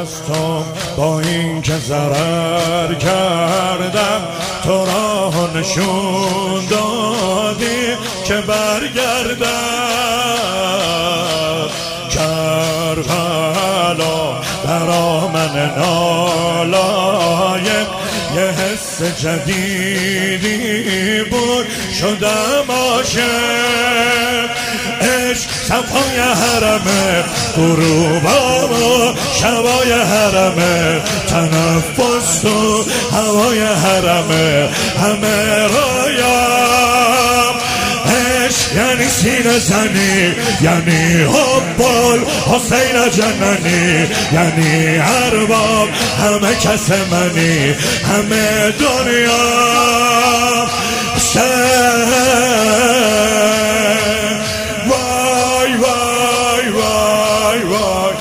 از تو با این که ضرر کردم، تو راه نشون دادی که برگردم. کربلا برا من نالایق یه حس جدیدی بود، شدم عاشق. عشق صفای حرمه، غروبا و شبای حرمه، تنفس تو هوای حرمه، همه رایم. عشق یعنی سینه زنی، یعنی حبال حسین جننی، یعنی ارباب همه کس منی، همه دنیا وای وای وای وای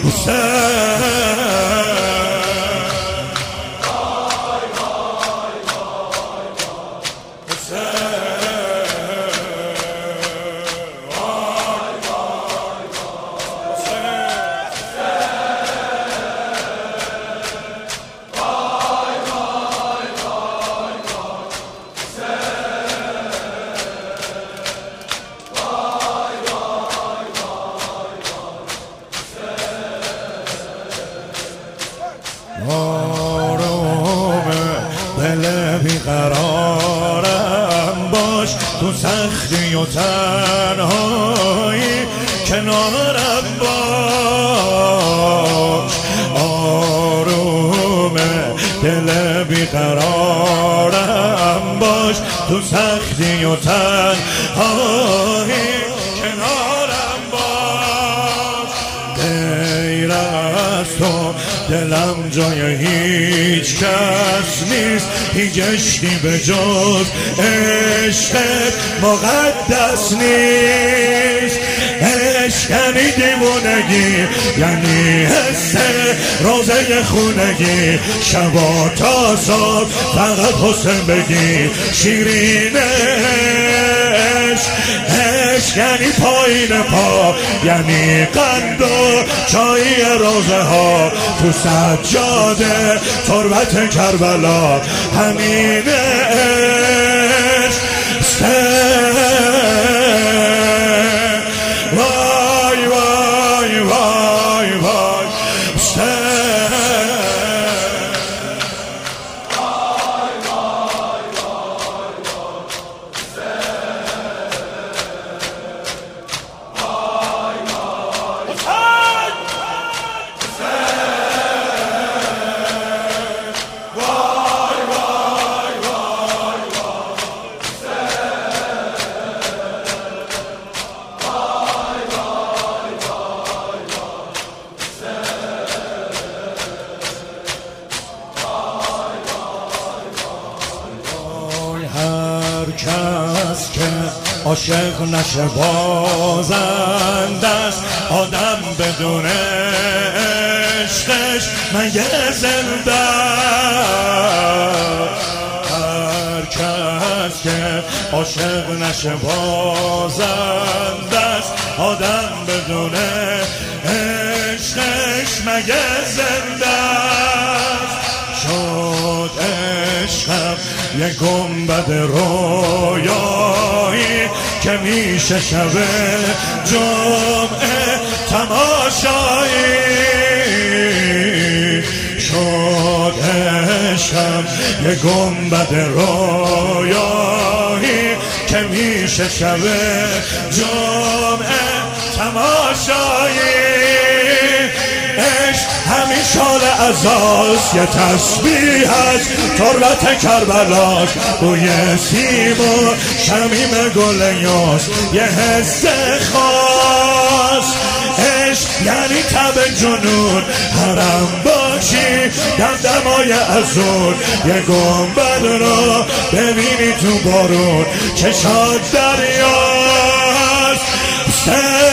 آرومه دل بیقرارم باش، تو سختی و تنهایی کنارم باش. آرومه دل بیقرارم باش، تو سختی و تنهایی کنارم باش. غیر از تو دلم جای هیچ کس نیست، هیچ عشقی به جز عشقت مقدس نیست. عشق یعنی دیوونگی، یعنی حس روزه خونگی، شبا تا صبح فقط حسین بگی شیرین عشق. عشق یعنی پایین پا، یعنی قند و چایی روزه ها، تو سجاده تربت کربلا، همین عشق. وای وای وای وای کس که عاشق نشه بازنده است، آدم بدون عشقش مگه زنده است. هر کس که عاشق نشه بازنده است، آدم بدون عشقش مگه زنده است. شد عشقم یه گنبد رویایی که میشه شب جمعه تماشایی. شد عشقم یه گنبد رویایی که میشه شب جمعه تماشایی. عشق همین شال عزاست، یه تسبیح از تربت کربلاش، بوی سیم و شمیم گل یاس، یه حس خاص. عشق یعنی تب جنون، حرم باشی دمدمای ازون، یه گنبد رو ببینی تو بارون، چشات دریاست.